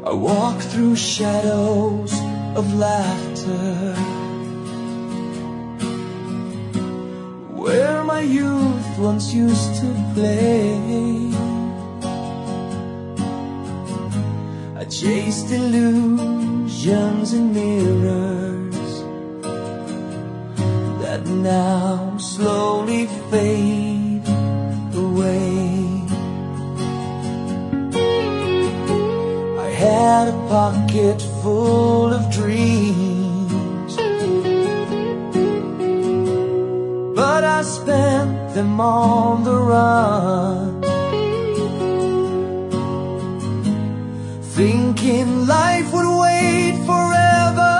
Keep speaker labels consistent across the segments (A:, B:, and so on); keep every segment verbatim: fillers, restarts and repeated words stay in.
A: I walk through shadows of laughter, where my youth once used to play. I chased illusions in mirrors that now slowly fade away. I had a pocket full of dreams, but I spent them on the run, thinking life would wait forever.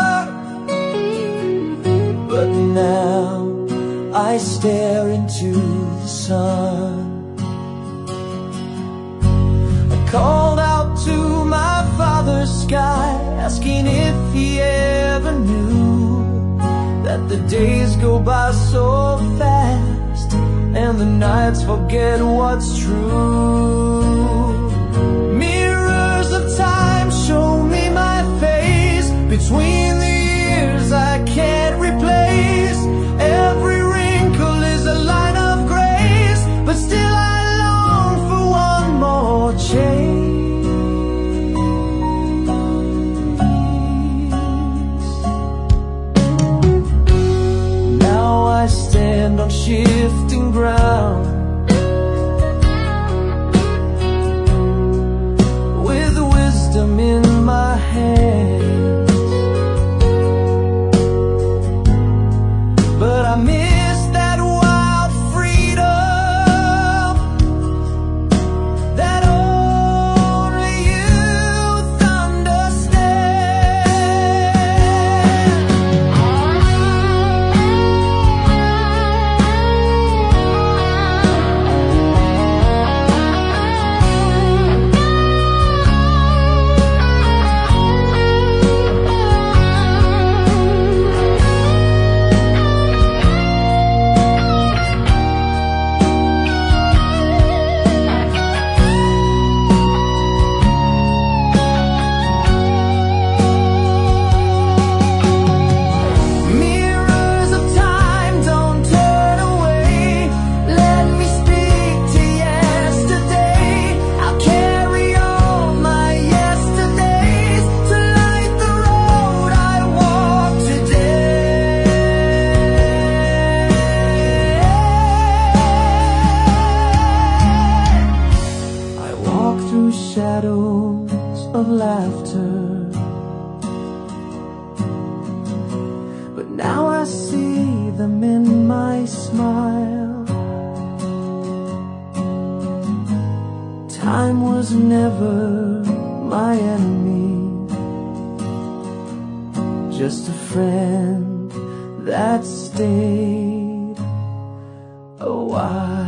A: But now I stare into the sun. I called out to my father's sky, asking if he ever knew that the days go by so fast and the nights forget what's true. Mirrors of time show me my face between the years I can't replace. Every wrinkle is a line of grace, but still I long for one more chance. Now I stand on shifting ground, with wisdom in my hands, but I miss that wild freedom that only youth shadows of laughter, but now I see them in my smile. Time was never my enemy, just a friend that stayed a while.